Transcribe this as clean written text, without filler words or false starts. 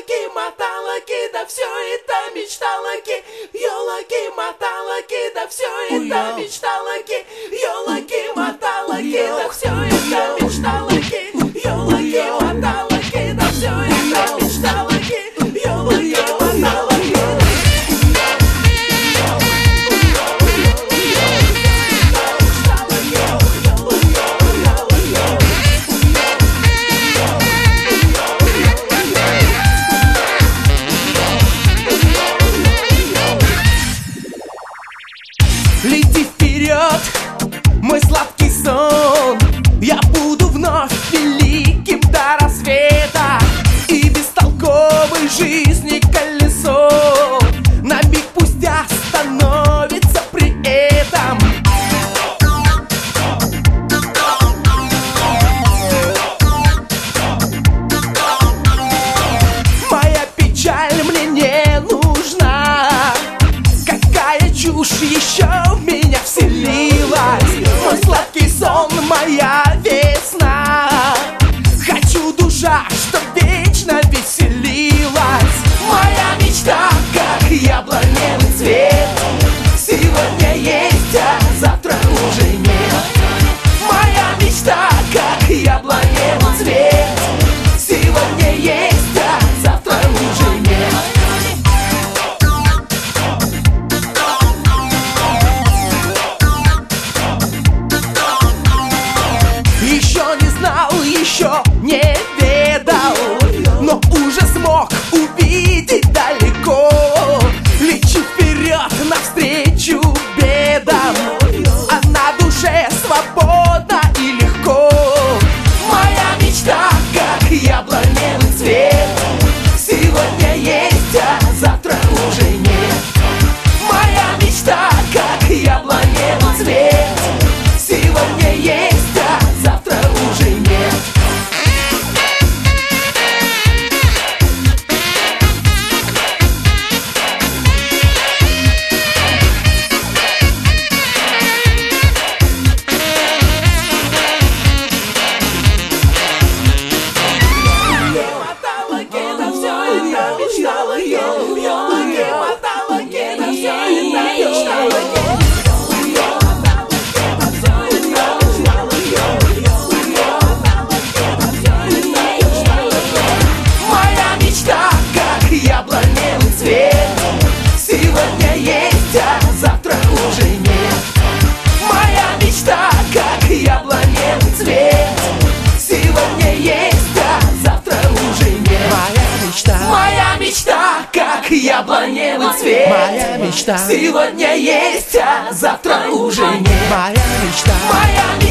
моталки, да все это мечталки. Ёлки, моталки, да все это мечталки. Ёлки, моталки, да все это мечталки. Ёлки, моталки, да все это мечталки. Ёлки, моталки. Лети вперед, мой сладкий сон. Я буду вновь великим до рассвета. И бестолковой жизни колесо на миг пусть остановится при этом. Моя печаль мне не нужна. Какая чушь еще в меня вселилась. Мой сладкий сон, моя весна. Хочу душа, чтоб вечно веселилась. Моя мечта, как яблоневый цвет. Сегодня есть, а завтра уже нет. Моя мечта, как яблоневый цвет. Сегодня есть, а завтра уже нет. Еще не знал, еще не ведал, но уже смог увидеть далеко. Лечу вперед навстречу бедам, а на душе свободно и легко. Моя мечта, как яблоневый цвет. Сегодня есть, а завтра уже нет. Моя мечта, как яблоневый цвет. Сегодня есть, а завтра уже нет. Моталки, да все это мечталки. Ёлки, моталки, да все это мечталки. Моя мечта, как яблоневый цвет. Сегодня есть, а завтра уже нет. Моя мечта, как яблоневый цвет. Сегодня есть, а завтра уже нет. Моя мечта, как яблоневый цвет. Моя мечта. Сегодня есть, а завтра уже нет. Моя мечта. Моя мечта.